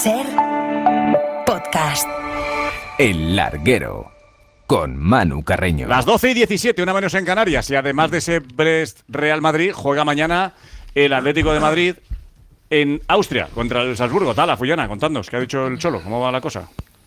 SER Podcast. El Larguero, con Manu Carreño. Las 12:17, una menos en Canarias. Y además de ese Brest-Real Madrid, juega mañana el Atlético de Madrid en Austria contra el Salzburgo. Tala, Fullana, contadnos, ¿qué ha dicho el Cholo? ¿Cómo va la cosa?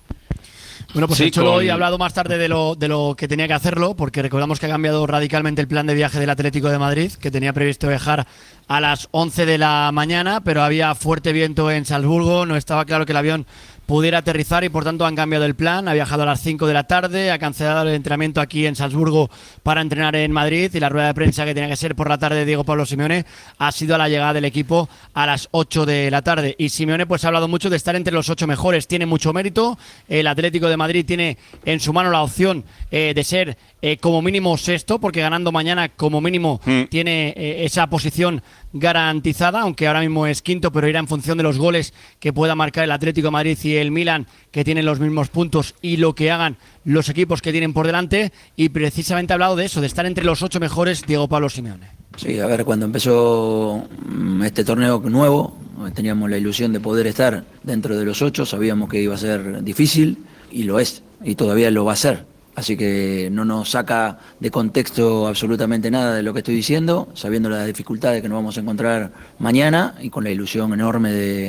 Bueno, pues sí, el Cholo hoy ha hablado más tarde de lo que tenía que hacerlo, porque recordamos que ha cambiado radicalmente el plan de viaje del Atlético de Madrid, que tenía previsto viajar a las 11 de la mañana, pero había fuerte viento en Salzburgo, no estaba claro que el avión pudiera aterrizar y por tanto han cambiado el plan. Ha viajado a las 5 de la tarde, ha cancelado el entrenamiento aquí en Salzburgo para entrenar en Madrid, y la rueda de prensa que tenía que ser por la tarde de Diego Pablo Simeone ha sido a la llegada del equipo a las 8 de la tarde. Y Simeone pues ha hablado mucho de estar entre los 8 mejores, tiene mucho mérito. El Atlético de Madrid tiene en su mano la opción de ser como mínimo sexto, porque ganando mañana como mínimo tiene esa posición garantizada, aunque ahora mismo es quinto, pero irá en función de los goles que pueda marcar el Atlético de Madrid y el Milan, que tienen los mismos puntos, y lo que hagan los equipos que tienen por delante. Y precisamente ha hablado de eso, de estar entre los 8 mejores Diego Pablo Simeone. Sí, a ver, cuando empezó este torneo nuevo, teníamos la ilusión de poder estar dentro de los 8, sabíamos que iba a ser difícil, y lo es, y todavía lo va a ser. Así que no nos saca de contexto absolutamente nada de lo que estoy diciendo, sabiendo las dificultades que nos vamos a encontrar mañana y con la ilusión enorme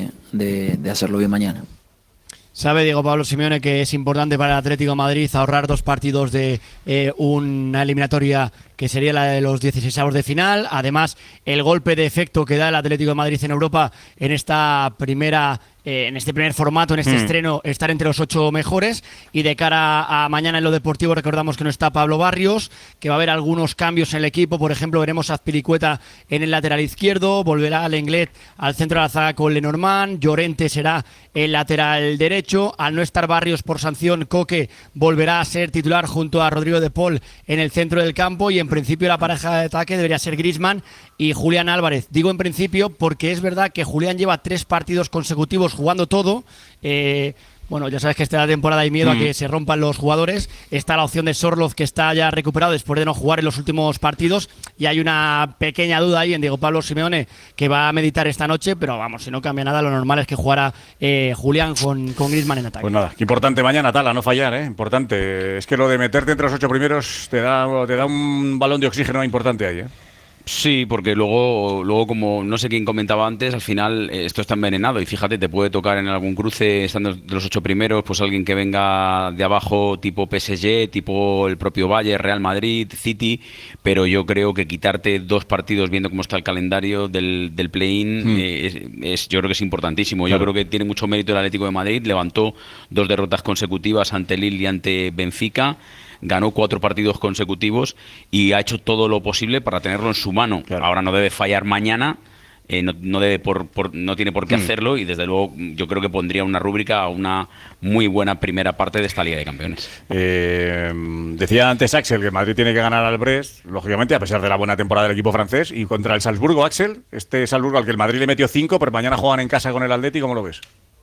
de hacerlo bien mañana. Sabe Diego Pablo Simeone que es importante para el Atlético de Madrid ahorrar 2 partidos de una eliminatoria que sería la de los 16avos de final. Además, el golpe de efecto que da el Atlético de Madrid en Europa en esta primera en este primer formato, en este estreno, estar entre los 8 mejores. Y de cara a mañana en lo deportivo, recordamos que no está Pablo Barrios, que va a haber algunos cambios en el equipo. Por ejemplo, veremos a Azpilicueta en el lateral izquierdo, volverá Lenglet al centro de la zaga con Lenormand, Llorente será el lateral derecho. Al no estar Barrios por sanción, Coque volverá a ser titular junto a Rodrigo de Paul en el centro del campo, y en principio la pareja de ataque debería ser Griezmann y Julián Álvarez. Digo en principio porque es verdad que Julián lleva 3 partidos consecutivos jugando todo. Bueno, ya sabes que esta temporada hay miedo a que se rompan los jugadores. Está la opción de Sorloth, que está ya recuperado después de no jugar en los últimos partidos, y hay una pequeña duda ahí en Diego Pablo Simeone, que va a meditar esta noche, pero vamos, si no cambia nada, lo normal es que jugara Julián con Griezmann en ataque. Pues nada, qué importante mañana, Tala, no fallar, importante. Es que lo de meterte entre los 8 primeros te da un balón de oxígeno importante ahí, Sí, porque luego como no sé quién comentaba antes, al final esto está envenenado, y fíjate, te puede tocar en algún cruce, estando de los 8 primeros, pues alguien que venga de abajo, tipo PSG, tipo el propio Bayern, Real Madrid, City, pero yo creo que quitarte 2 partidos viendo cómo está el calendario del play-in yo creo que es importantísimo. Claro. Yo creo que tiene mucho mérito el Atlético de Madrid, levantó 2 derrotas consecutivas ante Lille y ante Benfica, ganó 4 partidos consecutivos y ha hecho todo lo posible para tenerlo en su mano. Claro. Ahora no debe fallar mañana, no tiene por qué hacerlo, y desde luego yo creo que pondría una rúbrica a una muy buena primera parte de esta Liga de Campeones. Decía antes Axel que Madrid tiene que ganar al Brest, lógicamente, a pesar de la buena temporada del equipo francés, y contra el Salzburgo, Axel, este Salzburgo al que el Madrid le metió 5, pero mañana juegan en casa con el Atleti, ¿cómo lo ves?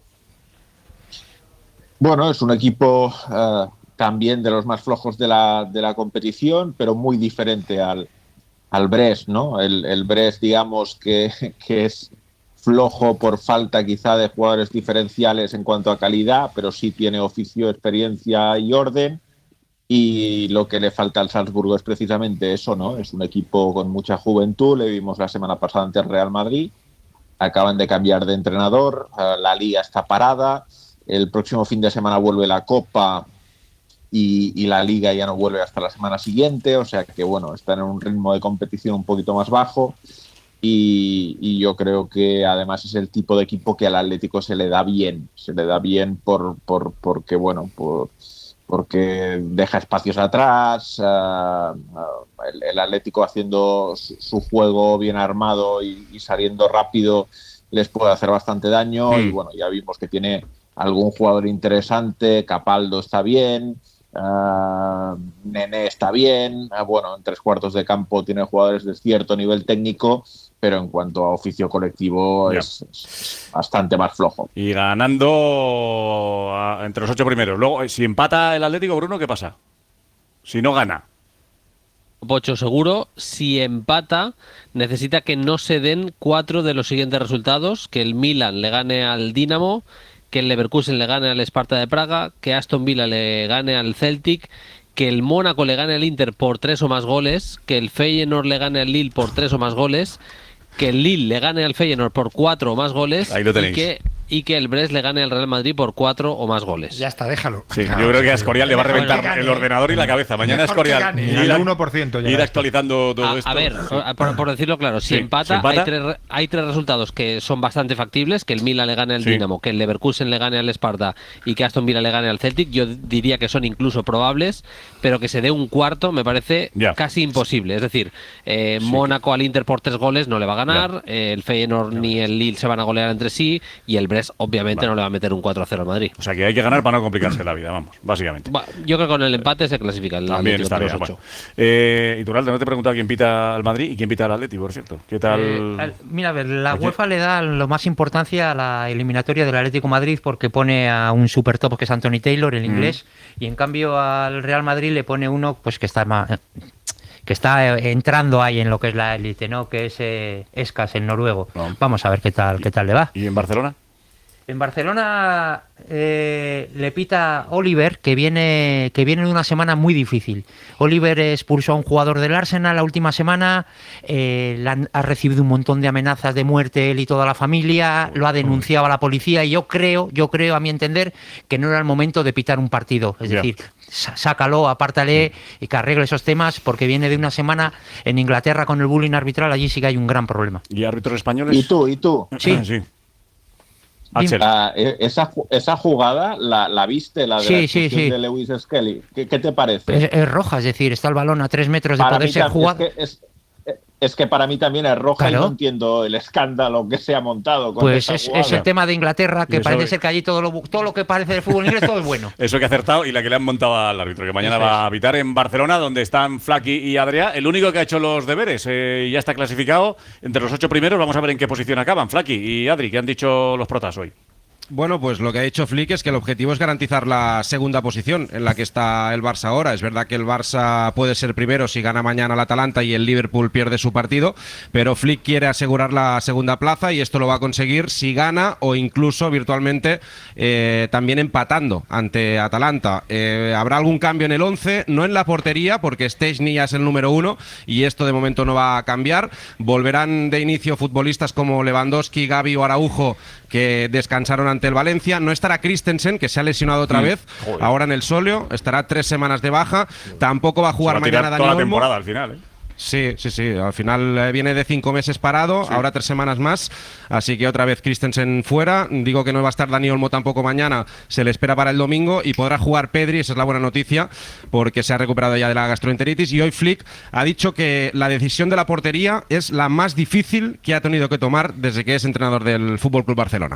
Bueno, es un equipo también de los más flojos de la competición, pero muy diferente al Brest, ¿no? El Brest, digamos, que es flojo por falta quizá de jugadores diferenciales en cuanto a calidad, pero sí tiene oficio, experiencia y orden. Y lo que le falta al Salzburgo es precisamente eso, ¿no? Es un equipo con mucha juventud, le vimos la semana pasada ante el Real Madrid, acaban de cambiar de entrenador, la Liga está parada, el próximo fin de semana vuelve la Copa, y la Liga ya no vuelve hasta la semana siguiente, o sea que bueno, están en un ritmo de competición un poquito más bajo, y yo creo que además es el tipo de equipo que al Atlético se le da bien porque bueno, porque deja espacios atrás, el Atlético haciendo su juego bien armado y saliendo rápido les puede hacer bastante daño, y bueno, ya vimos que tiene algún jugador interesante, Capaldo está bien, Nené está bien, bueno, en 3 cuartos de campo tiene jugadores de cierto nivel técnico, pero en cuanto a oficio colectivo es bastante más flojo. Y ganando entre los 8 primeros. Luego, si empata el Atlético, Bruno, ¿qué pasa? Si no gana. Pocho seguro, si empata, necesita que no se den 4 de los siguientes resultados: que el Milan le gane al Dinamo, que el Leverkusen le gane al Sparta de Praga, que Aston Villa le gane al Celtic, que el Mónaco le gane al Inter por 3 o más goles, que el Feyenoord le gane al Lille por 3 o más goles, que el Lille le gane al Feyenoord por 4 o más goles. Ahí lo tenéis. Y que el Brest le gane al Real Madrid por 4 o más goles. Ya está, déjalo. Sí, yo creo que a Escorial le va a reventar el ordenador y la cabeza. Mañana Escorial Ir al 1% ya. ir actualizando todo esto. A ver, por decirlo claro, si Sí, empata, si empata- hay tres resultados que son bastante factibles, que el Milan le gane al Sí. Dinamo, que el Leverkusen le gane al Sparta y que Aston Villa le gane al Celtic. Yo diría que son incluso probables, pero que se dé un cuarto me parece Ya. casi imposible. Es decir, Mónaco al Inter por 3 goles no le va a ganar, el Feyenoord ni el Lille se van a golear entre sí y el Brest obviamente no le va a meter un 4-0 al Madrid. O sea que hay que ganar para no complicarse la vida, vamos, básicamente. Yo creo que con el empate se clasifica el También Atlético está entre bien. los 8. Bueno. Iturralde, no te he preguntado quién pita al Madrid y quién pita al Atleti, por cierto. ¿Qué tal? Mira, a ver, la Aquí- UEFA le da lo más importancia a la eliminatoria del Atlético de Madrid porque pone a un super top que es Anthony Taylor, el inglés, y en cambio al Real Madrid le pone uno pues que está entrando ahí en lo que es la élite, ¿no? Que es Escas, el noruego. No. Vamos a ver qué tal le va. ¿Y en Barcelona? En Barcelona le pita Oliver, que viene de una semana muy difícil. Oliver expulsó a un jugador del Arsenal la última semana, ha recibido un montón de amenazas de muerte él y toda la familia, lo ha denunciado a la policía y yo creo, a mi entender, que no era el momento de pitar un partido. Es decir, sácalo, apártale y que arregle esos temas porque viene de una semana en Inglaterra con el bullying arbitral, allí sí que hay un gran problema. ¿Y árbitros españoles? ¿Y tú? Sí. Sí. Axel. Esa jugada la viste, la de la expulsión de Lewis Skelly. ¿Qué te parece? Es roja, es decir, está el balón a 3 metros de Para poder mí ser tam- jugado. es que para mí también es roja y Claro. no entiendo el escándalo que se ha montado con Pues esta es jugada. el tema de Inglaterra, Y que eso parece es- ser que allí todo lo que parece del fútbol inglés todo es bueno. Eso que ha acertado y la que le han montado al árbitro, que mañana Eso va a habitar en Barcelona, donde están Flaky y Adrià. El único que ha hecho los deberes y ya está clasificado entre los 8 primeros. Vamos a ver en qué posición acaban Flaky y Adri, que han dicho los protas hoy. Bueno, pues lo que ha dicho Flick es que el objetivo es garantizar la segunda posición en la que está el Barça ahora. Es verdad que el Barça puede ser primero si gana mañana el Atalanta y el Liverpool pierde su partido, pero Flick quiere asegurar la segunda plaza y esto lo va a conseguir si gana o incluso virtualmente también empatando ante Atalanta. Habrá algún cambio en el 11, no en la portería porque Szczęsny ya es el número 1 y esto de momento no va a cambiar. Volverán de inicio futbolistas como Lewandowski, Gavi o Araujo, que descansaron ante el Valencia. No estará Christensen, que se ha lesionado otra vez, ahora en el Solio, estará 3 semanas de baja. Tampoco va a jugar Se va a tirar mañana toda Dani la Olmo. temporada al final, ¿eh? Sí, al final viene de 5 meses parado, ahora 3 semanas más, así que otra vez Christensen fuera. Digo que no va a estar Dani Olmo tampoco mañana, se le espera para el domingo y podrá jugar Pedri, esa es la buena noticia, porque se ha recuperado ya de la gastroenteritis. Y hoy Flick ha dicho que la decisión de la portería es la más difícil que ha tenido que tomar desde que es entrenador del Fútbol Club Barcelona.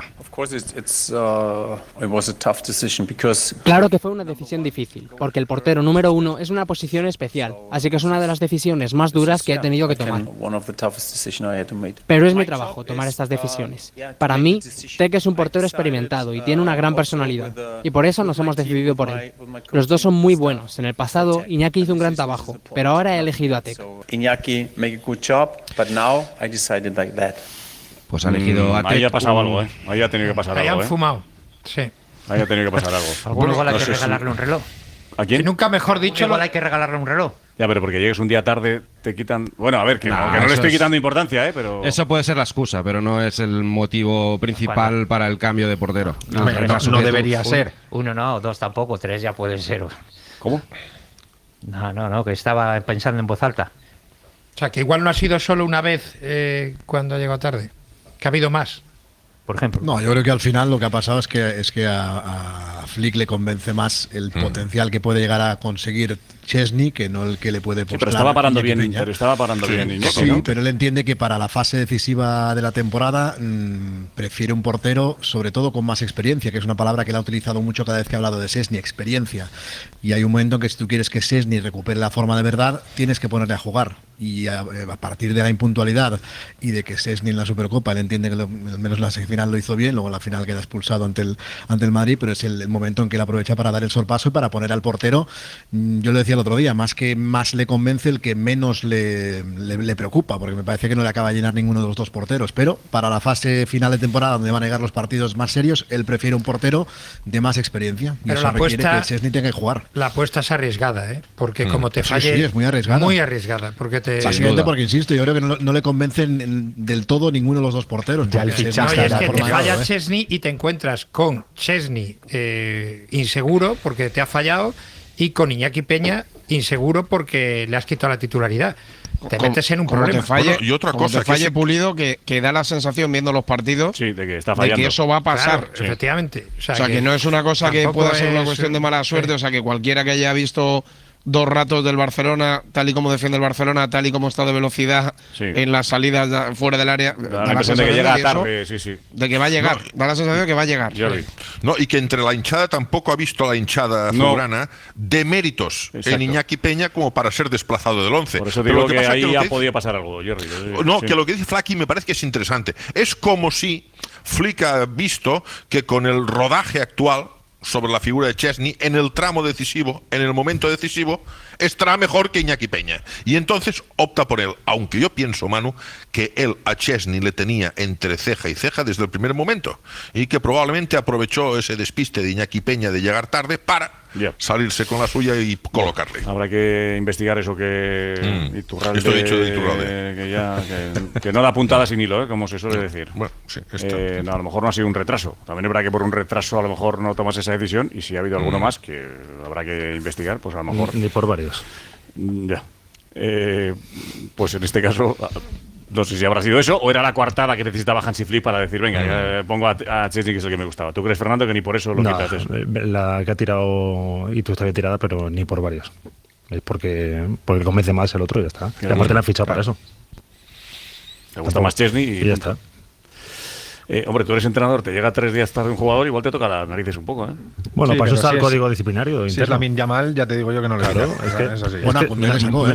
Claro que fue una decisión difícil, porque el portero número 1 es una posición especial, así que es una de las decisiones más duras que he tenido que tomar. Pero es mi trabajo tomar estas decisiones. Para mí, Tec es un portero experimentado y tiene una gran personalidad, y por eso nos hemos decidido por él. Los dos son muy buenos. En el pasado, Iñaki hizo un gran trabajo, pero ahora he elegido a Tec. Pues ha elegido a Tec. Ahí ha pasado algo, ¿eh? Ahí ha tenido que pasar Ahí algo, han ¿eh? fumado. Sí. Ahí ha tenido que pasar algo. Bueno, igual hay No que sé si- regalarle un reloj. ¿A quién? Y nunca mejor dicho. Igual hay que regalarle un reloj. Ya, pero porque llegues un día tarde te quitan... Bueno, a ver, que no le eso estoy es- quitando importancia, ¿eh? Pero... Eso puede ser la excusa, pero no es el motivo principal para el cambio de portero. No debería ser. Uno no, 2 tampoco, 3 ya pueden ser. ¿Cómo? No, que estaba pensando en voz alta. O sea, que igual no ha sido solo una vez cuando ha llegado tarde. Que ha habido más. Por ejemplo. No, yo creo que al final lo que ha pasado es que a Flick le convence más el potencial que puede llegar a conseguir Szczęsny que no el que le puede postrar. pero estaba parando Iñaki bien, Peña. pero estaba parando bien Iñaki, Sí, ¿no? pero él entiende que para la fase decisiva de la temporada prefiere un portero, sobre todo con más experiencia, que es una palabra que él ha utilizado mucho cada vez que ha hablado de Szczęsny, experiencia. Y hay un momento en que si tú quieres que Szczęsny recupere la forma de verdad, tienes que ponerle a jugar. Y a partir de la impuntualidad y de que Szczęsny en la Supercopa, él entiende que al menos la semifinal lo hizo bien, luego en la final queda expulsado ante el Madrid, pero es el momento en que él aprovecha para dar el sorpaso y para poner al portero. Yo le decía el otro día, más le convence el que menos le preocupa, porque me parece que no le acaba de llenar ninguno de los dos porteros. Pero para la fase final de temporada, donde van a llegar los partidos más serios, él prefiere un portero de más experiencia. Y pero eso requiere que Szczęsny tenga que jugar. La apuesta es arriesgada, porque como te falle... Sí, es muy arriesgada. Muy arriesgada. Básicamente porque, insisto, yo creo que no le convencen del todo ninguno de los dos porteros. Ya el fichaje es que te falla Szczęsny y te encuentras con Szczęsny inseguro porque te ha fallado y con Iñaki Peña inseguro porque le has quitado la titularidad. Te metes en un problema. Y otra cosa, te falle Pulido, que da la sensación viendo los partidos de que está fallando. De que eso va a pasar. Claro, efectivamente. O sea, que no es una cosa que pueda ser una cuestión de mala suerte. O sea, que cualquiera que haya visto 2 ratos del Barcelona, tal y como defiende el Barcelona, tal y como está de velocidad en las salidas fuera del área, da la sensación de que llega tarde, de que va a llegar, da la sensación de que va a llegar. No, y que entre la hinchada tampoco ha visto la hinchada azulgrana de méritos en Iñaki Peña como para ser desplazado del 11. Por eso digo que ahí ya podía pasar algo, Jerry. No, que lo que dice Flaky me parece que es interesante. Es como si Flick ha visto que con el rodaje actual sobre la figura de Szczęsny, en el tramo decisivo, en el momento decisivo, estará mejor que Iñaki Peña. Y entonces opta por él, aunque yo pienso, Manu, que él a Szczęsny le tenía entre ceja y ceja desde el primer momento, y que probablemente aprovechó ese despiste de Iñaki Peña de llegar tarde para salirse con la suya y colocarle. Habrá que investigar eso que Iturralde, esto he dicho de Iturralde. que no da puntada sin hilo, como se suele decir. Bueno, sí, no, a lo mejor no ha sido un retraso. También habrá que por un retraso a lo mejor no tomas esa decisión, y si ha habido alguno más que habrá que investigar, pues a lo mejor... Ni por varios. Ya. Pues en este caso... No sé si habrá sido eso o era la coartada que necesitaba Hansi Flick para decir, venga, pongo a Szczęsny, que es el que me gustaba. ¿Tú crees, Fernando, que ni por eso lo quitas eso? La que ha tirado y tú está bien tirada, pero ni por varios. Es porque convence más el otro y ya está. Y además te la han fichado para eso. Te gusta más Szczęsny y ya está. Hombre, tú eres entrenador, te llega 3 días tarde un jugador, igual te toca las narices un poco, ¿eh? Bueno, para eso está el código disciplinario. Si es Lamine Yamal, ya te digo yo que no le quita. Es que, es así. Bueno, a Koundé le sacó,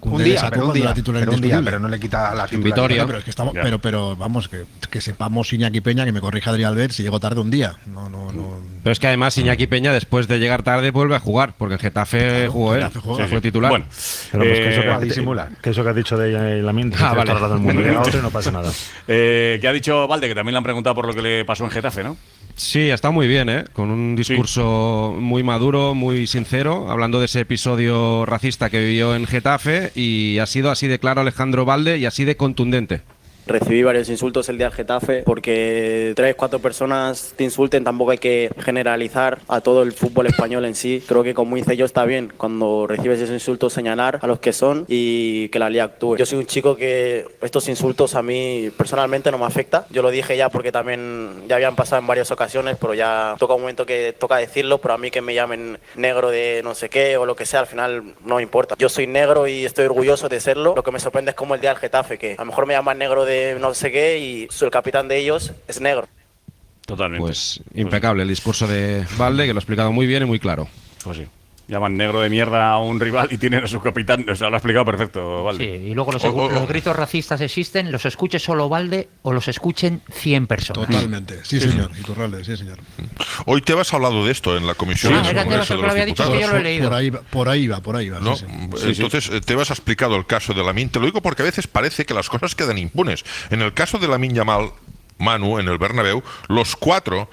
un día, pero no le quita la titularidad. Pero es que estamos, pero vamos, que sepamos Iñaki Peña, que me corrija Adrián Albert, si llegó tarde un día. No. Pero es que además Iñaki Peña, después de llegar tarde, vuelve a jugar, porque el Getafe jugó él, fue titular. Bueno, pero que eso que has dicho de Lamine, vale. Todo el mundo llega otro y no pasa nada. Que ha dicho Valde, que también le han preguntado por lo que le pasó en Getafe, ¿no? Sí, está muy bien, con un discurso muy maduro, muy sincero, hablando de ese episodio racista que vivió en Getafe, y ha sido así de claro Alejandro Valde y así de contundente. Recibí varios insultos el día del Getafe, porque 3-4 personas te insulten, tampoco hay que generalizar a todo el fútbol español en sí. Creo que como hice yo está bien, cuando recibes esos insultos, señalar a los que son y que la liga actúe. Yo soy un chico que estos insultos a mí personalmente no me afecta. Yo lo dije ya porque también ya habían pasado en varias ocasiones, pero ya toca un momento que toca decirlo, pero a mí que me llamen negro de no sé qué o lo que sea, al final no me importa. Yo soy negro y estoy orgulloso de serlo. Lo que me sorprende es como el día del Getafe, que a lo mejor me llaman negro de no sé qué y el capitán de ellos es negro. Totalmente. Pues impecable el discurso de Valde, que lo ha explicado muy bien y muy claro. Pues sí. Llaman negro de mierda a un rival y tienen a su capitán. O sea, lo ha explicado perfecto, Valde. Sí, y luego los gritos racistas existen, los escuche solo Valde o los escuchen 100 personas. Totalmente, sí señor, Iturralde, sí señor. Hoy Tebas ha hablado de esto en la comisión. Era Tebas el que lo había dicho, que yo lo he leído. Por ahí va. ¿No? Sí. Entonces, Tebas ha explicado el caso de Lamine. Te lo digo porque a veces parece que las cosas quedan impunes. En el caso de Lamine Yamal, Manu, en el Bernabéu, los cuatro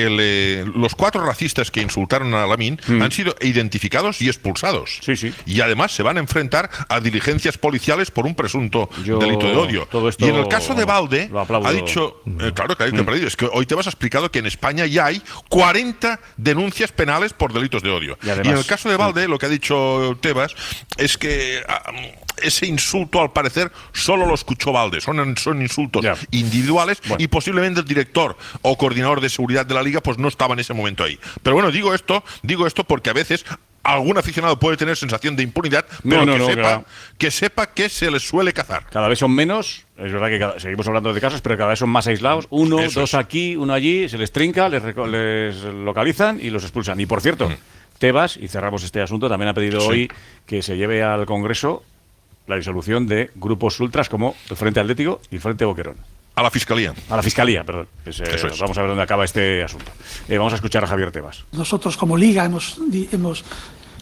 racistas que insultaron a Lamine han sido identificados y expulsados. Sí. Y además se van a enfrentar a diligencias policiales por un presunto delito de odio. Y en el caso de Valde, ha dicho, claro que hay que pedir, es que hoy te has explicado que en España ya hay 40 denuncias penales por delitos de odio. Y en el caso de Valde, lo que ha dicho Tebas es que ese insulto, al parecer, solo lo escuchó Valde. Son insultos individuales y posiblemente el director o coordinador de seguridad de la liga pues no estaba en ese momento ahí. Pero bueno, digo esto porque a veces algún aficionado puede tener sensación de impunidad, pero que sepa que se les suele cazar. Cada vez son menos, es verdad que seguimos hablando de casos, pero cada vez son más aislados. Dos aquí, uno allí, se les trinca, les localizan y los expulsan. Y por cierto, Tebas, y cerramos este asunto, también ha pedido hoy que se lleve al Congreso la disolución de grupos ultras como el Frente Atlético y el Frente Boquerón. A la Fiscalía. A la Fiscalía, perdón. Vamos a ver dónde acaba este asunto. Vamos a escuchar a Javier Tebas. Nosotros como Liga hemos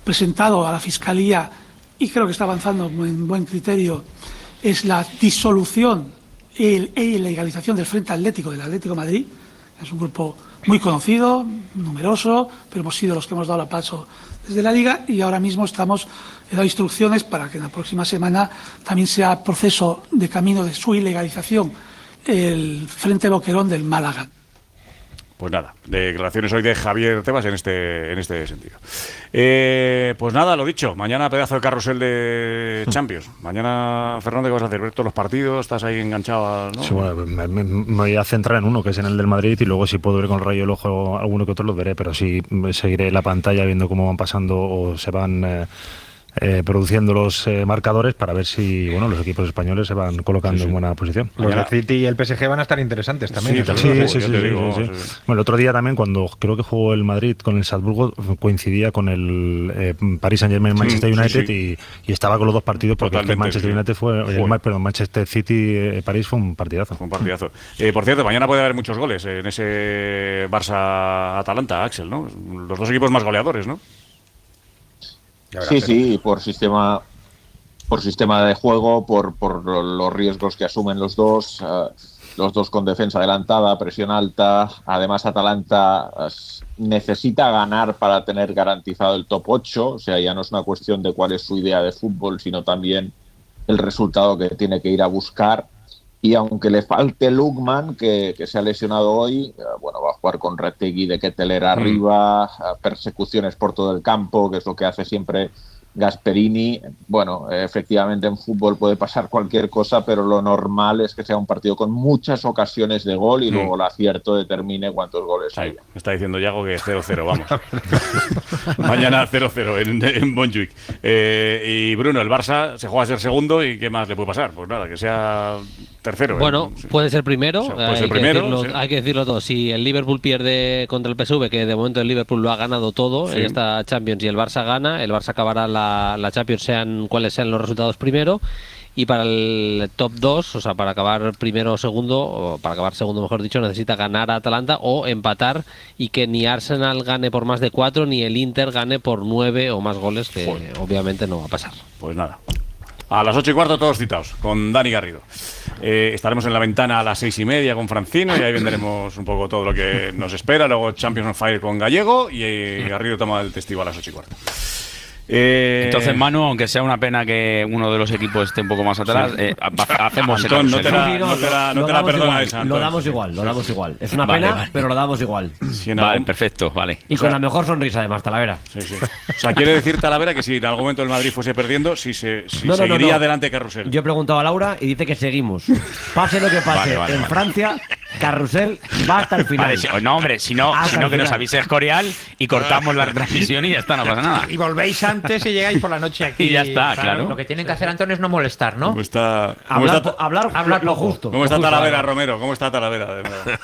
presentado a la Fiscalía, y creo que está avanzando en buen criterio, es la disolución e ilegalización del Frente Atlético del Atlético de Madrid. Es un grupo muy conocido, numeroso, pero hemos sido los que hemos dado el paso desde la Liga, y ahora mismo estamos dando instrucciones para que en la próxima semana también sea proceso de camino de su ilegalización el Frente Boquerón del Málaga. Pues nada, declaraciones hoy de Javier Tebas en este sentido. Pues nada, lo dicho, mañana pedazo de carrusel de Champions. Mañana, Fernando, ¿qué vas a hacer? ¿Ver todos los partidos? ¿Estás ahí enganchado? ¿No? Sí, bueno, me voy a centrar en uno, que es en el del Madrid, y luego si puedo ver con el rayo del ojo alguno que otro los veré, pero sí seguiré la pantalla viendo cómo van pasando o se van produciendo los marcadores para ver si los equipos españoles se van colocando en buena posición. Los del City y el PSG van a estar interesantes también. Sí. Bueno, el otro día también, cuando creo que jugó el Madrid con el Salzburgo, coincidía con el Paris Saint-Germain-Manchester United. Y estaba con los dos partidos, porque el Manchester United Manchester City-París fue un partidazo. Por cierto, mañana puede haber muchos goles en ese Barça-Atalanta, Axel, ¿no? Los dos equipos más goleadores, ¿no? Sí, por sistema de juego, por los riesgos que asumen los dos con defensa adelantada, presión alta. Además, Atalanta necesita ganar para tener garantizado el top 8, o sea, ya no es una cuestión de cuál es su idea de fútbol, sino también el resultado que tiene que ir a buscar. Y aunque le falte Lukman, que se ha lesionado hoy, va a jugar con Retegui de Ketteler arriba, persecuciones por todo el campo, que es lo que hace siempre Gasperini. Bueno, efectivamente en fútbol puede pasar cualquier cosa, pero lo normal es que sea un partido con muchas ocasiones de gol y luego el acierto determine cuántos goles hay. Me está diciendo Yago que 0-0, vamos. Mañana 0-0 en Montjuic. Y Bruno, el Barça se juega a ser segundo, y ¿qué más le puede pasar? Pues nada, que sea tercero. Bueno, puede ser primero. Hay que decirlo todo. Si el Liverpool pierde contra el PSV, que de momento el Liverpool lo ha ganado todo en esta Champions, y el Barça gana, el Barça acabará la Champions, sean cuáles sean los resultados primero. Y para el top 2, o sea, para acabar primero o segundo, o para acabar segundo, mejor dicho, necesita ganar a Atalanta o empatar, y que ni Arsenal gane por más de 4 ni el Inter gane por 9 o más goles, que obviamente no va a pasar. Pues nada. A las 8:15 todos citados, con Dani Garrido. Estaremos en la ventana a las 6:30 con Francino, y ahí venderemos un poco todo lo que nos espera. Luego Champions on Fire con Gallego, y Garrido toma el testigo a las 8:15. Entonces, Manu, aunque sea una pena que uno de los equipos esté un poco más atrás, hacemos Antón, no te la perdona esa. Lo damos igual. Es una pena, pero lo damos igual. Vale, perfecto, vale. Y con la mejor sonrisa, además, Talavera. Sí. O sea, quiere decir, Talavera, que si en algún momento el Madrid fuese perdiendo, seguiría adelante Carrusel. Yo he preguntado a Laura y dice que seguimos. Pase lo que pase en Francia, Carrusel va hasta el final. Vale, no, hombre, si no que nos avise Escorial y cortamos la retransmisión y ya está, no pasa nada. Y volvéis antes y llegáis por la noche aquí. Y ya está, claro. Lo que tienen que hacer, Antonio, es no molestar, ¿no? Hablar lo justo. ¿Cómo está Talavera, Romero? ¿Cómo está Talavera?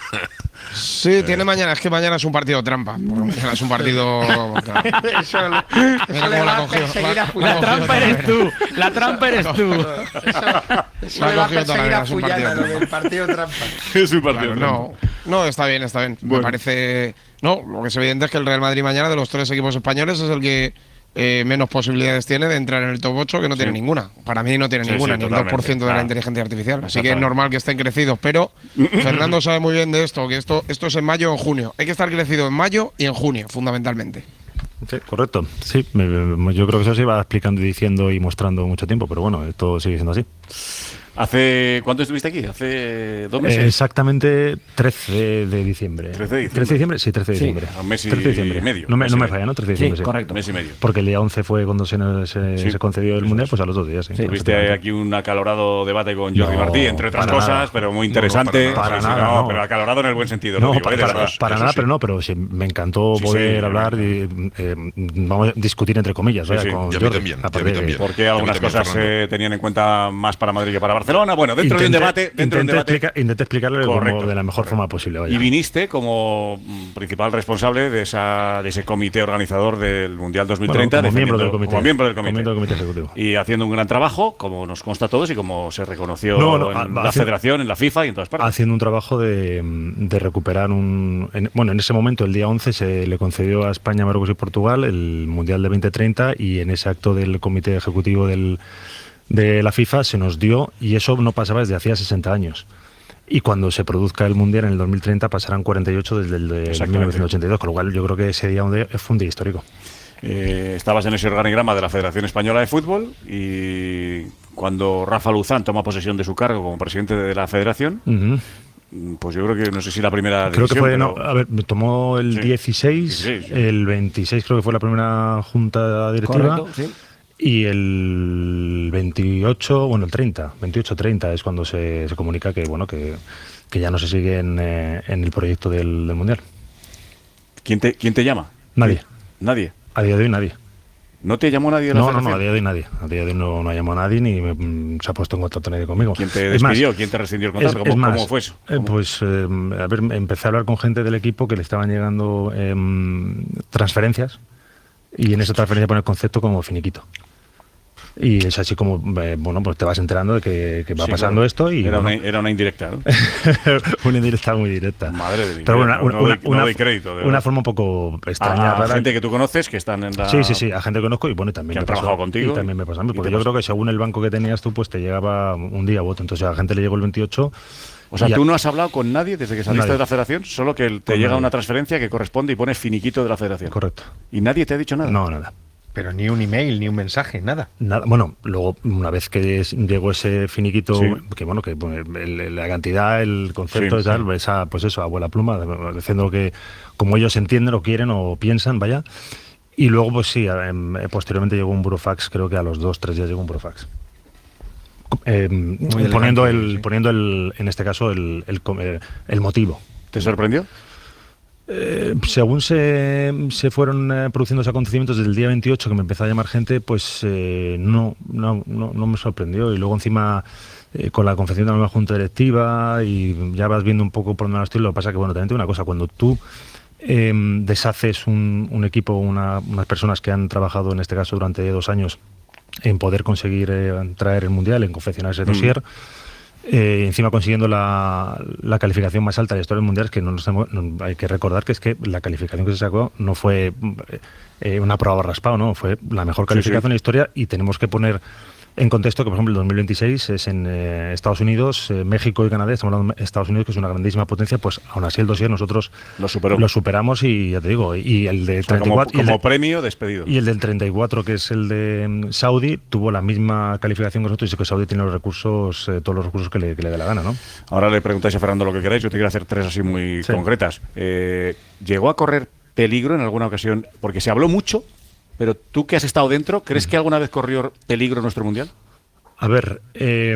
Sí, tiene mañana. Es que mañana es un partido trampa. Mañana es un partido. Eso le va a seguir apoyando. La trampa eres tú. Eso le va a seguir apoyando lo del partido trampa. Es un partido trampa. No, está bien. Bueno. Me parece. No, lo que es evidente es que el Real Madrid mañana, de los 3 equipos españoles, es el que menos posibilidades tiene de entrar en el top 8, que no tiene ninguna. Para mí no tiene ninguna, ni el 2% de la inteligencia artificial. Así que es normal que estén crecidos. Pero Fernando sabe muy bien de esto, que esto es en mayo o en junio. Hay que estar crecido en mayo y en junio, fundamentalmente. Sí, correcto. Sí, yo creo que eso se iba explicando y diciendo y mostrando mucho tiempo, pero bueno, esto sigue siendo así. ¿Cuánto estuviste aquí? ¿Hace 2 meses? Exactamente 13 de diciembre. ¿13 de diciembre? Sí, 13 de diciembre. Un mes y 13 de diciembre. Medio. No me falla, ¿no? 13 de diciembre, sí. Correcto. Mes y medio. Porque el día 11 fue cuando se concedió el Mundial, pues a los 2 días. Sí. Tuviste aquí un acalorado debate con Jordi Martí, entre otras cosas, pero muy interesante. Pero acalorado en el buen sentido. Para nada, pero sí, me encantó poder hablar y vamos a discutir entre comillas. Con Jordi también. Porque algunas cosas se tenían en cuenta más para Madrid que para Barça. Barcelona. Bueno, dentro de un debate. Intenté explicarlo como de la mejor forma posible. Vaya. Y viniste como principal responsable de ese comité organizador del Mundial 2030. Bueno, como miembro del comité. Como miembro del comité ejecutivo. Y haciendo un gran trabajo, como nos consta a todos y como se reconoció en la Federación, en la FIFA y en todas partes. Haciendo un trabajo de recuperar en ese momento, el día 11, se le concedió a España, Marruecos y Portugal el Mundial de 2030 y en ese acto del comité ejecutivo de la FIFA se nos dio, y eso no pasaba desde hacía 60 años. Y cuando se produzca el Mundial en el 2030 pasarán 48 desde el de 1982, con lo cual yo creo que ese día fue un día histórico. Estabas en ese organigrama de la Federación Española de Fútbol y cuando Rafa Luzán toma posesión de su cargo como presidente de la Federación, pues yo creo que no sé si la primera creo decisión, que fue, tomó el 16, el 26 creo que fue la primera junta directiva. Correcto, sí. Y el 28, el 28-30 es cuando se comunica que ya no se sigue en el proyecto del Mundial. ¿Quién te llama? Nadie. ¿Nadie? A día de hoy nadie. ¿No te llamó nadie de la Federación? No, a día de hoy nadie. A día de hoy no ha llamado a nadie ni se ha puesto en contacto nadie conmigo. ¿Quién te despidió? ¿Quién te rescindió el contrato? ¿Cómo fue eso? Empecé a hablar con gente del equipo que le estaban llegando transferencias y en esa transferencia pone el concepto como finiquito. Y es así como, pues te vas enterando de que va pasando esto. Y era una indirecta, ¿no? Una indirecta muy directa. Madre de mi Pero vida, no doy crédito. Una forma un poco extraña. A gente que tú conoces que están en la... Sí, a gente que conozco y también que han trabajado contigo. Y también me pasó a mí, porque yo creo que según el banco que tenías tú, pues te llegaba un día u otro. Entonces a la gente le llegó el 28. O sea, tú no has hablado con nadie desde que saliste de la Federación, solo que te llega una transferencia que corresponde y pone finiquito de la Federación. Correcto. ¿Y nadie te ha dicho nada? No, nada. Pero ni un email, ni un mensaje, nada. Bueno, luego, una vez que llegó ese finiquito, que la cantidad, el concepto y tal, pues eso, abuela pluma, diciendo que como ellos entienden o quieren o piensan, vaya. Y luego, pues sí, posteriormente llegó un burofax, creo que a los 2-3 días llegó un burofax. Poniendo en este caso, el motivo. ¿Te sorprendió? Según se fueron produciendo esos acontecimientos desde el día 28 que me empezó a llamar gente, pues no me sorprendió. Y luego encima con la confección de la nueva junta directiva y ya vas viendo un poco por dónde va el estilo. Lo que pasa que, también te digo una cosa, cuando tú deshaces un equipo, unas personas que han trabajado en este caso durante 2 años en poder conseguir traer el Mundial, en confeccionar ese dossier, encima consiguiendo la calificación más alta de la historia del Mundial, es que hay que recordar que es que la calificación que se sacó no fue una prueba raspado, no, fue la mejor calificación de la historia, y tenemos que poner en contexto que, por ejemplo, el 2026 es en Estados Unidos, México y Canadá. Estamos hablando de Estados Unidos, que es una grandísima potencia, pues aún así el dossier nosotros lo superamos, y ya te digo, y el de 34 como premio despedido. Y el del 34, que es el de Saudi, tuvo la misma calificación que nosotros, y que Saudi tiene los recursos, todos los recursos que le dé la gana, ¿no? Ahora le preguntáis a Fernando lo que queráis, yo te quiero hacer 3 así muy concretas. ¿Llegó a correr peligro en alguna ocasión? Porque se habló mucho. Pero tú que has estado dentro, ¿crees que alguna vez corrió peligro nuestro Mundial? A ver, te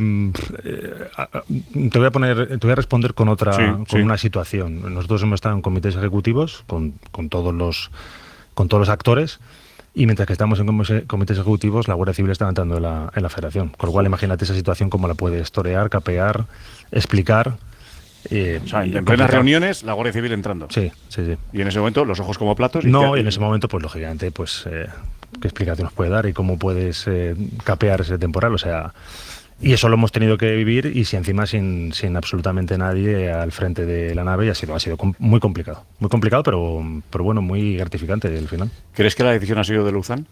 voy a responder con una situación. Nosotros hemos estado en comités ejecutivos con todos los actores, y mientras que estamos en comités ejecutivos, la Guardia Civil está entrando en la Federación. Con lo cual, imagínate esa situación, cómo la puedes torear, capear, explicar. En plenas reuniones, la Guardia Civil entrando. Sí. Y en ese momento, los ojos como platos. Y en ese momento, pues lógicamente, qué explicación nos puede dar y cómo puedes capear ese temporal. O sea, y eso lo hemos tenido que vivir, y si encima sin absolutamente nadie al frente de la nave, ha sido muy complicado. Muy complicado, pero bueno, muy gratificante el final. ¿Crees que la decisión ha sido de Luzán?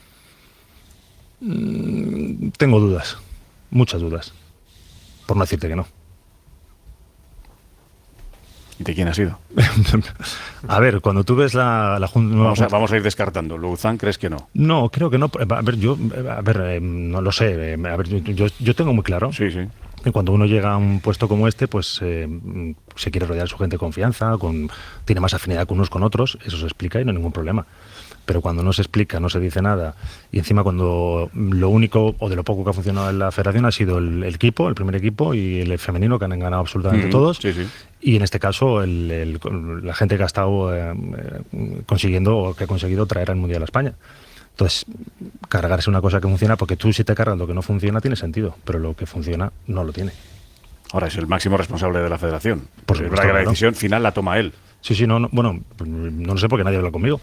Tengo dudas, muchas dudas, por no decirte que no. ¿Y de quién ha sido? A ver, cuando tú ves la Junta... Vamos a ir descartando. ¿Luzán crees que no? No, creo que no. A ver, no lo sé. A ver, yo tengo muy claro que cuando uno llega a un puesto como este, pues se quiere rodear a su gente de confianza, tiene más afinidad con unos con otros, eso se explica y no hay ningún problema. Pero cuando no se explica, no se dice nada, y encima cuando lo único o de lo poco que ha funcionado en la Federación ha sido el equipo, el primer equipo y el femenino, que han ganado absolutamente todos, y en este caso la gente que ha estado consiguiendo o que ha conseguido traer al Mundial a España. Entonces, cargarse una cosa que funciona, porque tú si te cargas lo que no funciona tiene sentido, pero lo que funciona no lo tiene. Ahora es el máximo responsable de la federación. Por es supuesto verdad que la que no. decisión final la toma él. Sí, no, bueno, no sé por qué nadie habla conmigo.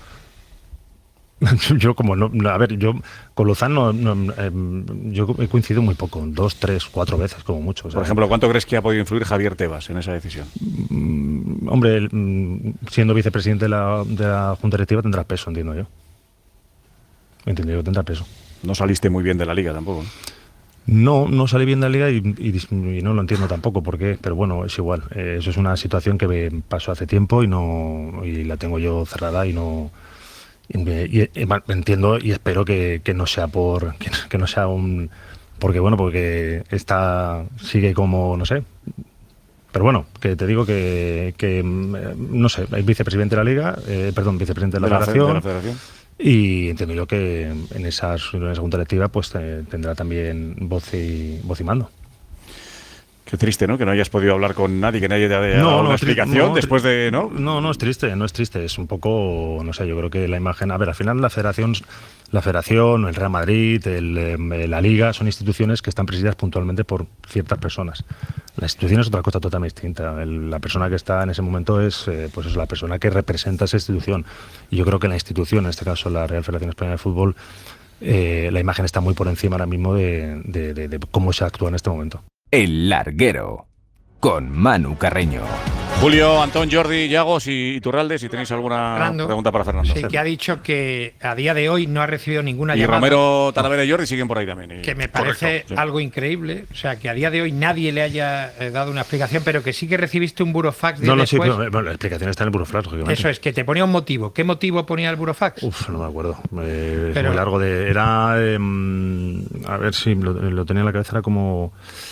Yo yo con Lozano yo he coincidido muy poco, 2, 3, 4 veces como mucho. Por ejemplo, ¿cuánto crees que ha podido influir Javier Tebas en esa decisión? Hombre, siendo vicepresidente de la Junta Directiva tendrá peso, entiendo yo. Entiendo yo, tendrá peso. No saliste muy bien de la Liga tampoco, ¿no? No salí bien de la Liga y no lo entiendo tampoco por qué, pero bueno, es igual. Eso es una situación que me pasó hace tiempo y la tengo yo cerrada y no... entiendo y espero que no sea que no sea porque sigue como, no sé, pero bueno, que te digo que no sé, es vicepresidente de la Liga, vicepresidente de la Federación, y entiendo yo que en esa junta directiva pues tendrá también voz y mando. Qué triste, ¿no? Que no hayas podido hablar con nadie, que nadie te haya dado una explicación después de... ¿no? No es triste, es un poco, no sé, yo creo que la imagen... A ver, al final la Federación, el Real Madrid, la Liga, son instituciones que están presididas puntualmente por ciertas personas. La institución es otra cosa totalmente distinta. La persona que está en ese momento es la persona que representa esa institución. Y yo creo que la institución, en este caso la Real Federación Española de Fútbol, la imagen está muy por encima ahora mismo de cómo se actúa en este momento. El Larguero, con Manu Carreño. Julio, Antón, Jordi, Llagos y Iturralde, si tenéis alguna pregunta para Fernando. Sí, que ha dicho que a día de hoy no ha recibido ninguna llamada. Y Romero, Talavera y Jordi siguen por ahí también. Que me parece algo increíble. O sea, que a día de hoy nadie le haya dado una explicación, pero que sí que recibiste un burofax después. Sí, pero la explicación está en el burofax, lógicamente. Eso es, que te ponía un motivo. ¿Qué motivo ponía el burofax? No me acuerdo. Es muy largo. Era... a ver si lo tenía en la cabeza, era como...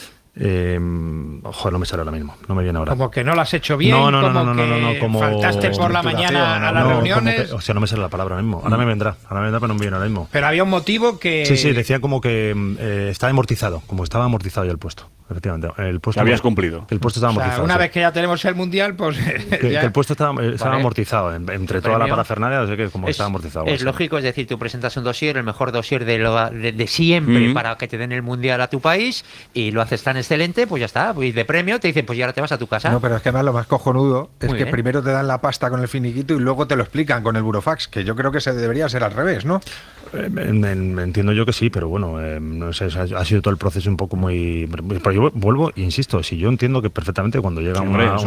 no me sale ahora mismo, no me viene ahora. Como que no lo has hecho bien, como faltaste por la mañana a las reuniones. No me sale la palabra ahora mismo. Ahora me vendrá, pero no me viene ahora mismo. Pero había un motivo que... Sí, decía como que estaba amortizado, ya el puesto. Efectivamente, el puesto habías cumplido. El puesto estaba amortizado. Una vez que ya tenemos el Mundial, pues... que el puesto estaba amortizado, entre toda la parafernalia, o sea que como estaba amortizado. Es lógico, es decir, tú presentas un dossier, el mejor dossier de siempre para que te den el Mundial a tu país, y lo haces tan excelente, pues ya está, pues de premio te dicen, pues ya ahora te vas a tu casa. No, pero es que además lo más cojonudo es que primero te dan la pasta con el finiquito y luego te lo explican con el burofax, que yo creo que debería ser al revés, ¿no? Entiendo yo que sí, pero bueno, no sé, ha sido todo el proceso un poco muy... Pero yo vuelvo e insisto, si yo entiendo que perfectamente cuando llega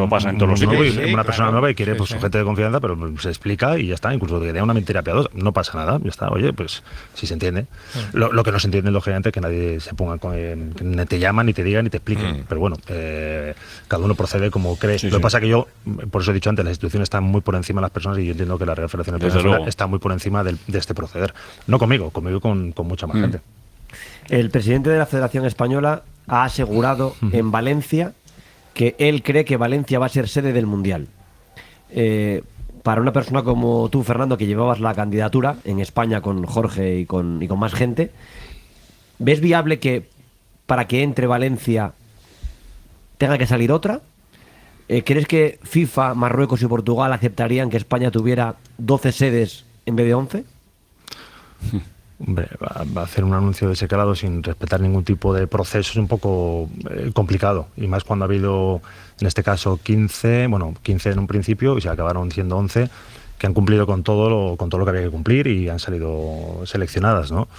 una persona nueva y quiere su gente de confianza, pero se explica y ya está, incluso que dé una mentira piadosa, no pasa nada, ya está, oye, pues si se entiende. Lo que no se entiende, lógicamente, es que nadie se ponga que ni te llaman, ni te digan, ni te expliquen, pero bueno, cada uno procede como cree. Lo que pasa es que yo, por eso he dicho antes, las instituciones están muy por encima de las personas y yo entiendo que la Real Federación Española está muy por encima de este proceder. No conmigo con mucha más gente. El presidente de la Federación Española ha asegurado en Valencia que él cree que Valencia va a ser sede del Mundial. Para una persona como tú, Fernando, que llevabas la candidatura en España con Jorge y con más gente, ¿ves viable que para que entre Valencia tenga que salir otra? ¿Crees que FIFA, Marruecos y Portugal aceptarían que España tuviera 12 sedes en vez de 11? Hombre, va a hacer un anuncio de ese calado sin respetar ningún tipo de proceso es un poco complicado, y más cuando ha habido, en este caso, 15 en un principio y se acabaron siendo 11 que han cumplido con todo lo que había que cumplir y han salido seleccionadas, ¿no?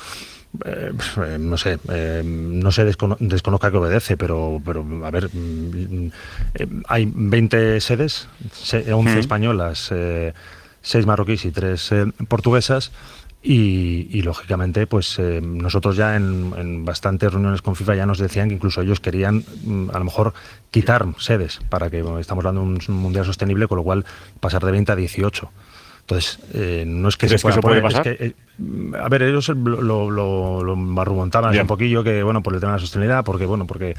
No sé, desconozca que obedece, pero a ver, hay 20 sedes, 11 españolas, 6 marroquíes y 3 portuguesas. Y lógicamente, pues nosotros ya en bastantes reuniones con FIFA ya nos decían que incluso ellos querían a lo mejor quitar sedes para que estamos hablando de un mundial sostenible, con lo cual pasar de 20 a 18. Entonces, no es que se pueda puede pasar. Es que, a ver, ellos lo argumentaban un poquillo que, bueno, por el tema de la sostenibilidad, porque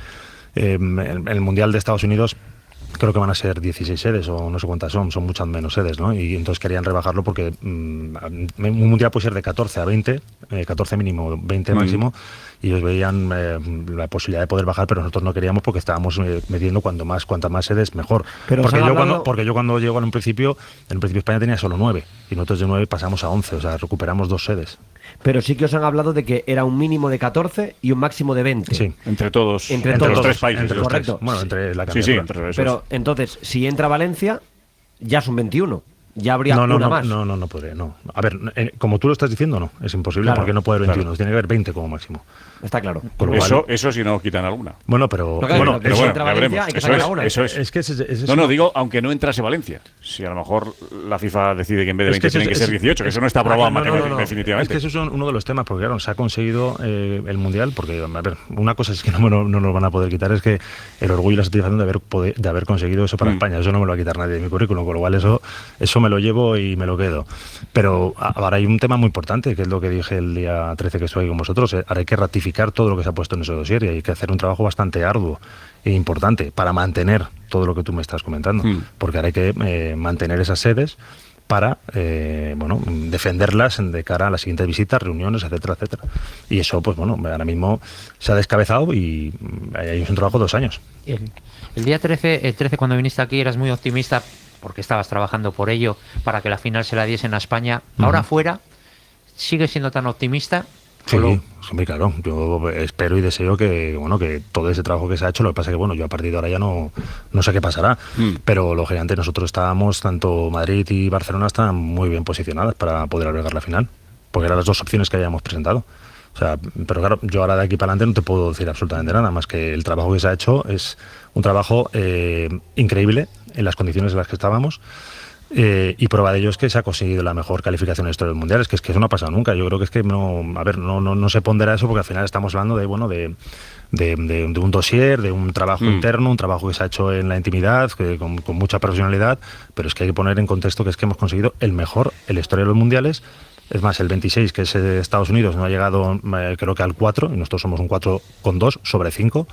el mundial de Estados Unidos creo que van a ser 16 sedes o no sé cuántas son muchas menos sedes, ¿no? Y entonces querían rebajarlo porque un mundial puede ser de 14 a 20, 14 mínimo, 20 máximo, y ellos veían la posibilidad de poder bajar, pero nosotros no queríamos porque estábamos metiendo cuantas más sedes mejor. Pero porque yo cuando llego en un principio España tenía solo 9 y nosotros de 9 pasamos a 11, o sea, recuperamos 2 sedes. pero sí que os han hablado de que era un mínimo de 14 y un máximo de 20. Sí, entre todos. Entre los tres países. Entre correcto. Bueno, entre la Sí, pero entonces, si entra Valencia, ya son 21. Ya habría una más. No podría, no. A ver, como tú lo estás diciendo, no. Es imposible, Claro. porque no puede haber 21. Tiene que haber 20 como máximo. Está claro. Con lo cual- Eso si no quitan alguna. Bueno, pero... No, claro, bueno, pero si entra Valencia, hay que sacar una. Eso es. Es que es No, digo, aunque no entrase Valencia. Si a lo mejor la FIFA decide que en vez de 20 tienen que ser 18, que eso no está aprobado matemáticamente, definitivamente. Es que esos son uno de los temas, porque claro, se ha conseguido el Mundial, porque, a ver, una cosa es que no nos van a poder quitar, es que el orgullo y la satisfacción de haber conseguido eso para España. Eso no me lo va a quitar nadie de mi currículum, con lo cual eso me lo llevo y me lo quedo. Pero ahora hay un tema muy importante, que es lo que dije el día 13 que estoy con vosotros. Ahora hay que ratificar todo lo que se ha puesto en ese dossier y hay que hacer un trabajo bastante arduo e importante para mantener todo lo que tú me estás comentando, porque ahora hay que mantener esas sedes para defenderlas de cara a las siguientes visitas, reuniones, etcétera, etcétera. Y eso, pues bueno, ahora mismo se ha descabezado y hay un trabajo de 2 años. El día 13, cuando viniste aquí, eras muy optimista porque estabas trabajando por ello, para que la final se la diesen a España. Ahora fuera, ¿sigues siendo tan optimista? Sí, sí, claro. Yo espero y deseo que todo ese trabajo que se ha hecho, lo que pasa es que yo a partir de ahora ya no sé qué pasará, pero lógicamente nosotros estábamos, tanto Madrid y Barcelona están muy bien posicionadas para poder albergar la final, porque eran las 2 opciones que habíamos presentado. O sea, pero claro, yo ahora de aquí para adelante no te puedo decir absolutamente nada, más que el trabajo que se ha hecho es un trabajo increíble en las condiciones en las que estábamos. Y prueba de ello es que se ha conseguido la mejor calificación en la historia del mundial. Es que eso no ha pasado nunca. Yo creo que es que no se pondera eso, porque al final estamos hablando de un dossier, de un trabajo interno, un trabajo que se ha hecho en la intimidad, con mucha profesionalidad, pero es que hay que poner en contexto que es que hemos conseguido el mejor en la historia de los mundiales. Es más, el 26, que es Estados Unidos, no ha llegado creo que al 4, y nosotros somos un 4,2 sobre 5.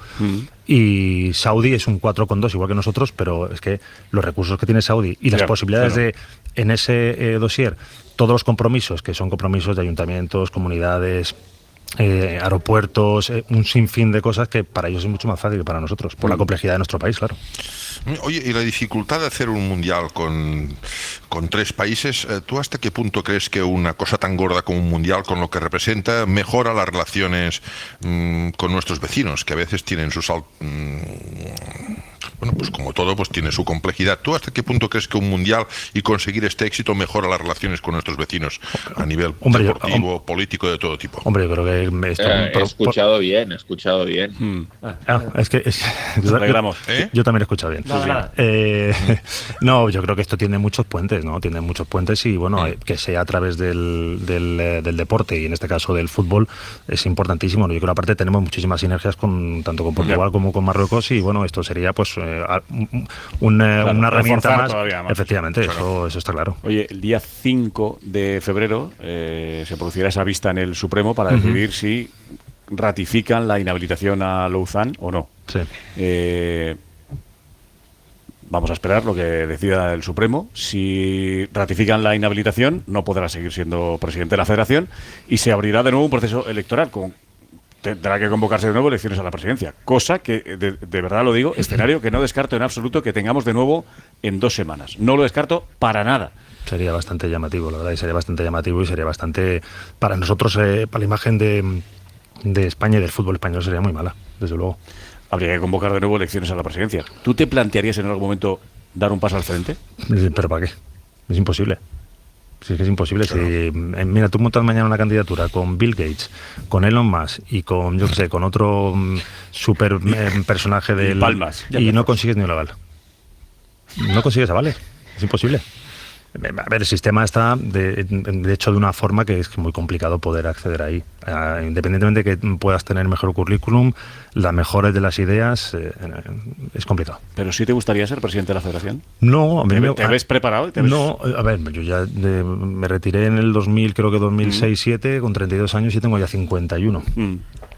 Y Saudi es un 4,2 igual que nosotros, pero es que los recursos que tiene Saudi y las posibilidades de, en ese dossier, todos los compromisos, que son compromisos de ayuntamientos, comunidades, aeropuertos, un sinfín de cosas que para ellos es mucho más fácil que para nosotros, por la complejidad de nuestro país, claro. Oye, y la dificultad de hacer un mundial con 3 países, ¿tú hasta qué punto crees que una cosa tan gorda como un mundial, con lo que representa, mejora las relaciones con nuestros vecinos, que a veces tienen sus... bueno, pues como todo, pues tiene su complejidad. ¿Tú hasta qué punto crees que un mundial y conseguir este éxito mejora las relaciones con nuestros vecinos a nivel deportivo, político, de todo tipo? Hombre, yo creo que esto, he escuchado bien. Es que nos alegramos. Yo también he escuchado bien. No, yo creo que esto tiene muchos puentes, ¿no? Tiene muchos puentes y bueno, que sea a través del deporte y en este caso del fútbol es importantísimo, ¿no? Yo creo que aparte tenemos muchísimas sinergias tanto con Portugal como con Marruecos y bueno, esto sería pues una herramienta más. Efectivamente, claro. Eso está claro. Oye, el día 5 de febrero se producirá esa vista en el Supremo para decidir si ratifican la inhabilitación a Louzán o no. Sí. Vamos a esperar lo que decida el Supremo. Si ratifican la inhabilitación, no podrá seguir siendo presidente de la Federación y se abrirá de nuevo un proceso electoral tendrá que convocarse de nuevo elecciones a la presidencia, cosa que, de verdad lo digo, escenario que no descarto en absoluto que tengamos de nuevo en 2 semanas. No lo descarto para nada. Sería bastante llamativo, la verdad, y sería bastante llamativo y sería bastante... Para nosotros, para la imagen de España y del fútbol español sería muy mala, desde luego. Habría que convocar de nuevo elecciones a la presidencia. ¿Tú te plantearías en algún momento dar un paso al frente? ¿Pero para qué? Es imposible. Sí, es que es imposible. Claro. Mira, tú montas mañana una candidatura con Bill Gates, con Elon Musk y con, yo qué sé, con otro super personaje del... Palmas. Y no consigues ni un aval. No consigues avales. Es imposible. A ver, el sistema está, de hecho, de una forma que es muy complicado poder acceder ahí. Independientemente de que puedas tener mejor currículum, las mejores de las ideas, es complicado. ¿Pero sí te gustaría ser presidente de la Federación? No. ¿Te ves preparado? No, a ver, yo ya me retiré en el 2000, creo que 2006-2007, con 32 años y tengo ya 51.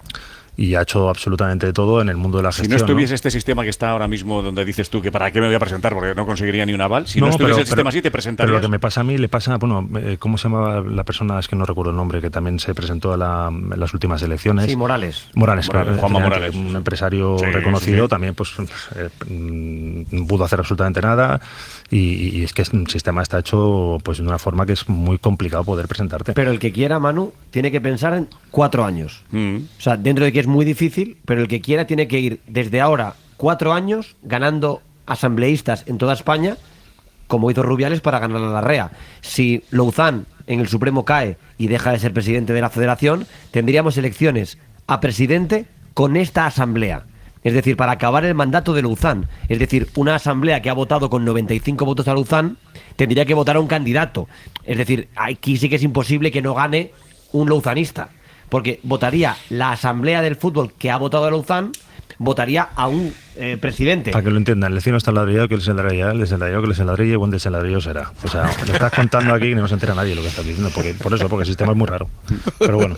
y ha hecho absolutamente de todo en el mundo de la si gestión. Si no estuviese este sistema que está ahora mismo donde dices tú que para qué me voy a presentar porque no conseguiría ni un aval, si no estuviese el sistema así te presentarías. Pero lo que me pasa a mí le pasa, bueno, ¿cómo se llamaba la persona? Es que no recuerdo el nombre, que también se presentó en las últimas elecciones. Sí, Morales, Juanma Morales. Un empresario reconocido, también pues no pudo hacer absolutamente nada y es que el sistema está hecho pues de una forma que es muy complicado poder presentarte. Pero el que quiera, Manu, tiene que pensar en 4 años. O sea, dentro de que es muy difícil, pero el que quiera tiene que ir desde ahora 4 años ganando asambleístas en toda España, como hizo Rubiales para ganar a Larrea. Si Louzán en el Supremo cae y deja de ser presidente de la Federación, tendríamos elecciones a presidente con esta asamblea. Es decir, para acabar el mandato de Louzán. Es decir, una asamblea que ha votado con 95 votos a Louzán tendría que votar a un candidato. Es decir, aquí sí que es imposible que no gane un louzanista, porque votaría la asamblea del fútbol que ha votado a Louzán, votaría a un presidente. Para que lo entiendan, el vecino está ladrillado, que les enladrilla, el que les enladrille, buen desenladrillo será. O sea, lo estás contando aquí y no se entera nadie lo que estás diciendo, porque el sistema es muy raro. Pero bueno.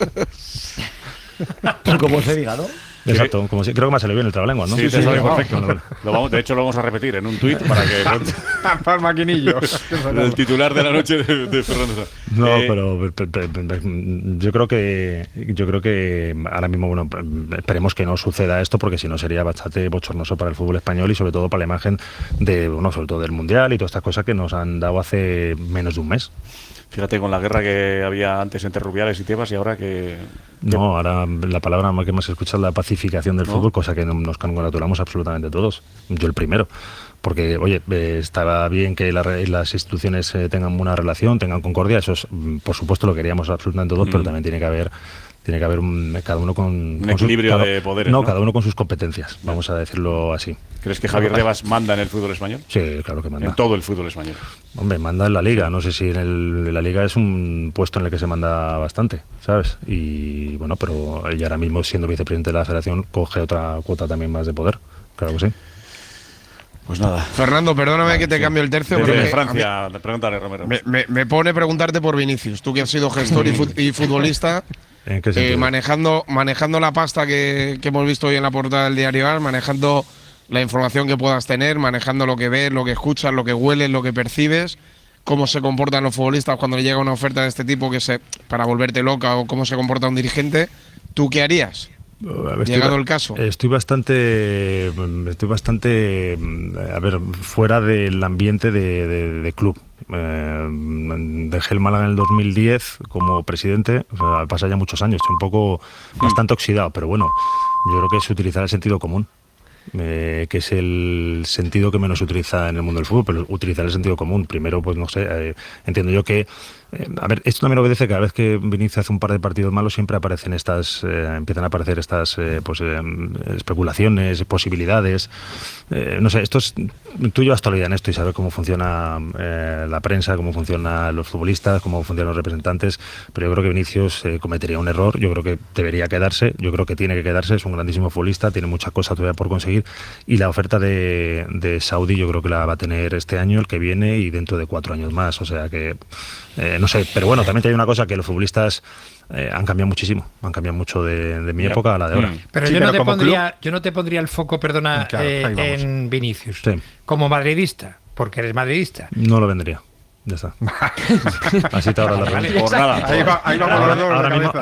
Como se diga, ¿no? Exacto, como creo que me ha salido bien el trabalengua, ¿no? Sí, te salió perfecto. De hecho, lo vamos a repetir en un tuit para que... para el maquinillo. El titular de la noche de Fernando Sanz. No, pero yo creo que ahora mismo, bueno, esperemos que no suceda esto, porque si no sería bastante bochornoso para el fútbol español y sobre todo para la imagen de, bueno, sobre todo del Mundial y todas estas cosas que nos han dado hace menos de un mes. Fíjate con la guerra que había antes entre Rubiales y Tebas y ahora que... No, ahora la palabra que más se escucha es la pacificación del fútbol, cosa que nos congratulamos absolutamente todos. Yo el primero. Porque, oye, estaba bien que las instituciones tengan una relación, tengan concordia, eso es, por supuesto lo queríamos absolutamente todos, pero también tiene que haber cada uno con un equilibrio de poderes. No, cada uno con sus competencias, vamos a decirlo así. ¿Crees que Javier Tebas manda en el fútbol español? Sí, claro que manda. En todo el fútbol español. Hombre, manda en la Liga. No sé si en la Liga es un puesto en el que se manda bastante, ¿sabes? Y bueno, pero ella ahora mismo, siendo vicepresidente de la Federación, coge otra cuota también más de poder. Claro que sí. Pues nada. Fernando, perdóname que te cambio el tercio. Desde Francia, pregúntale, Romero. Me pone preguntarte por Vinicius. Tú que has sido gestor y futbolista, ¿en qué sentido? manejando la pasta que hemos visto hoy en la portada del Diario AS, manejando la información que puedas tener, manejando lo que ves, lo que escuchas, lo que hueles, lo que percibes, cómo se comportan los futbolistas cuando le llega una oferta de este tipo para volverte loca, o cómo se comporta un dirigente, ¿tú qué harías? Llegado el caso. Estoy bastante fuera del ambiente de club. Dejé el Málaga en el 2010 como presidente, o sea, pasa ya muchos años, estoy un poco bastante oxidado, pero bueno, yo creo que es utilizar el sentido común. Que es el sentido que menos se utiliza en el mundo del fútbol, pero utilizar el sentido común. Primero, pues no sé, entiendo yo que esto también obedece que cada vez que Vinicius hace un par de partidos malos siempre aparecen empiezan a aparecer estas especulaciones, posibilidades. No sé, tú llevas toda la vida en esto y sabes cómo funciona la prensa, cómo funcionan los futbolistas, cómo funcionan los representantes, pero yo creo que Vinicius cometería un error. Yo creo que debería quedarse, yo creo que tiene que quedarse, es un grandísimo futbolista, tiene muchas cosas todavía por conseguir, y la oferta de Saudi yo creo que la va a tener este año, el que viene y dentro de 4 años más, o sea que no sé, pero bueno, también hay una cosa, que los futbolistas han cambiado muchísimo, han cambiado mucho de mi época a la de ahora. Pero sí, yo no te pondría el foco, perdona, en Vinicius, como madridista, porque eres madridista. No lo vendría. Ya está. Así te ahorras la pregunta. Por nada. Ahí vamos los dos. Ahora mismo,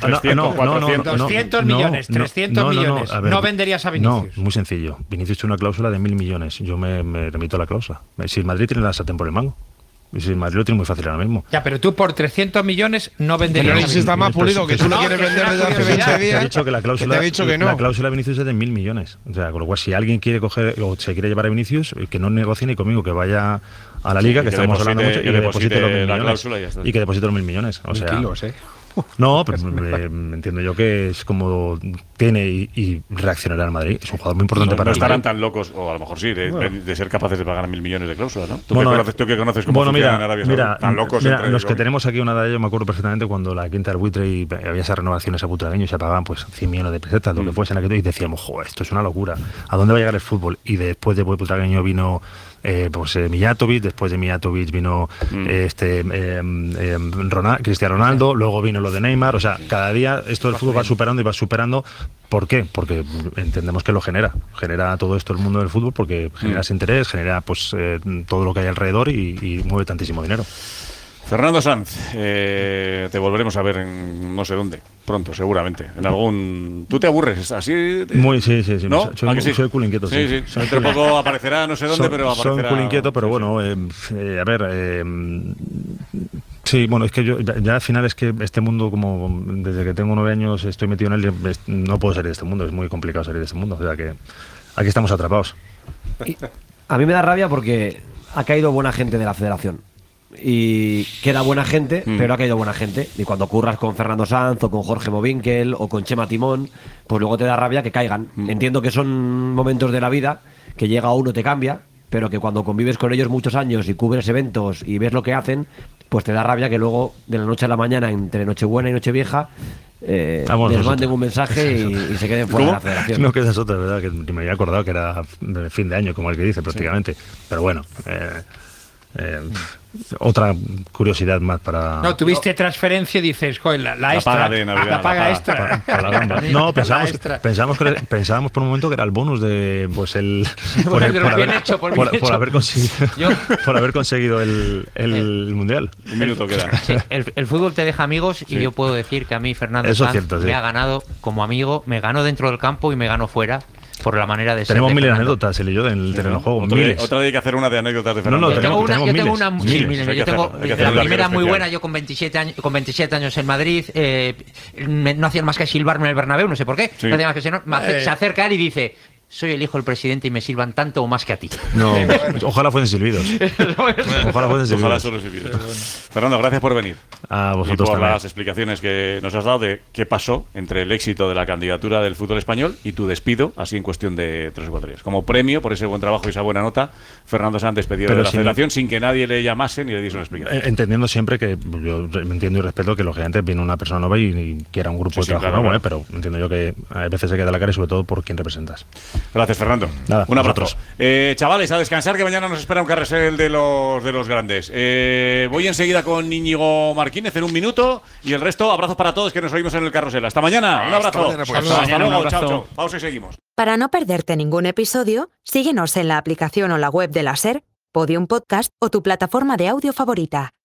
200 millones, 300 millones. No venderías a Vinicius. No, muy sencillo. Vinicius tiene una cláusula de 1.000 millones. Yo me remito a la cláusula. Si el Madrid tiene la sartén por el mango. Y si el Madrid lo tiene muy fácil ahora mismo. Ya, pero tú por 300 millones no venderías. Pero si está más pulido, que tú lo quieres vender desde hace 20 días. Te he dicho que la cláusula de Vinicius es de 1.000 millones. O sea, con lo cual, si alguien quiere coger o se quiere llevar a Vinicius, que no negocie ni conmigo, que vaya a la Liga, que estamos hablando mucho, y que deposite los 1.000 millones. Y que deposite los 1.000 millones. O sea, kilos, no, pero entiendo yo que es como tiene y reaccionará al Madrid. Es un jugador muy importante para el Madrid. No estarán tan locos, o a lo mejor sí, de ser capaces de pagar 1.000 millones de cláusula, ¿no? Tú que conoces cómo funciona en Arabia Saudita, tan locos. Mira, los que tenemos aquí una edad, yo me acuerdo perfectamente cuando la quinta del buitre y había esas renovaciones a Butragueño y se pagaban pues 100 millones de pesetas, lo que fuese en aquel, y decíamos, joder, esto es una locura. ¿A dónde va a llegar el fútbol? Y después de Butragueño vino Mijatovic, después de Mijatovic vino Cristiano Ronaldo, luego vino lo de Neymar. O sea, cada día esto del fútbol va superando y va superando. ¿Por qué? Porque entendemos que lo genera todo esto el mundo del fútbol, porque genera ese interés, genera todo lo que hay alrededor y mueve tantísimo dinero. Fernando Sanz, te volveremos a ver en no sé dónde, pronto, seguramente. En algún. ¿Tú te aburres así? Sí. ¿No? Soy culo inquieto. Sí. Dentro de poco aparecerá no sé dónde, pero aparecerá. Soy culo inquieto, pero bueno, a ver. Sí, bueno, es que yo ya al final es que este mundo, como desde que tengo 9 años estoy metido en él, no puedo salir de este mundo, es muy complicado salir de este mundo, o sea que aquí estamos atrapados. Y a mí me da rabia porque ha caído buena gente de la federación. Y queda buena gente, pero ha caído buena gente. Y cuando curras con Fernando Sanz o con Jorge Movinkel o con Chema Timón, pues luego te da rabia que caigan. Entiendo que son momentos de la vida que llega uno, te cambia, pero que cuando convives con ellos muchos años y cubres eventos y ves lo que hacen, pues te da rabia que luego de la noche a la mañana, entre Nochebuena y Nochevieja, les manden un mensaje y se queden fuera de la federación. No, que esa es otra, ¿verdad? Que me había acordado que era de fin de año, como el que dice prácticamente. Sí. Pero bueno, otra curiosidad más para... No, tuviste transferencia y dices, joder, la extra, paga de Navidad, la paga extra. Para la gamba. No, pensábamos por un momento que era el bonus de por haber conseguido el Mundial. Un minuto queda. Sí, el fútbol te deja amigos y yo puedo decir que a mí Fernando Sanz me ha ganado como amigo, me ganó dentro del campo y me ganó fuera. Por la manera de ser. Tenemos miles de anécdotas, él y yo, en el terreno de juego. Otra vez hay que hacer una de anécdotas de Fernando. Yo tengo la primera muy buena. Yo con 27 años en Madrid, no hacían más que silbarme en el Bernabéu, no sé por qué. Sí. No hacían más que se acerca él y dice: soy el hijo del presidente y me silban tanto o más que a ti. No, ojalá fuesen silbidos. Ojalá solo silbidos. Fernando, gracias por venir. A vosotros y por también. las explicaciones que nos has dado de qué pasó entre el éxito de la candidatura del fútbol español y tu despido, así en cuestión de 3 o 4 días. Como premio por ese buen trabajo y esa buena nota, Fernando Sanz despedido de la federación sin que nadie le llamase ni le diese una explicación. Entendiendo siempre que yo entiendo y respeto que lógicamente viene una persona nueva y quiera un grupo de trabajo nuevo, pero entiendo yo que a veces se queda la cara y sobre todo por quién representas. Gracias, Fernando. Nada, un abrazo. Chavales, a descansar, que mañana nos espera un carrusel de los grandes. Voy enseguida con Íñigo Marquínez en un minuto y el resto, abrazos para todos que nos oímos en el carrusel. Hasta mañana. Un abrazo. Hasta luego. Chao. Pausa y seguimos. Para no perderte ningún episodio, síguenos en la aplicación o la web de la SER, Podium Podcast o tu plataforma de audio favorita.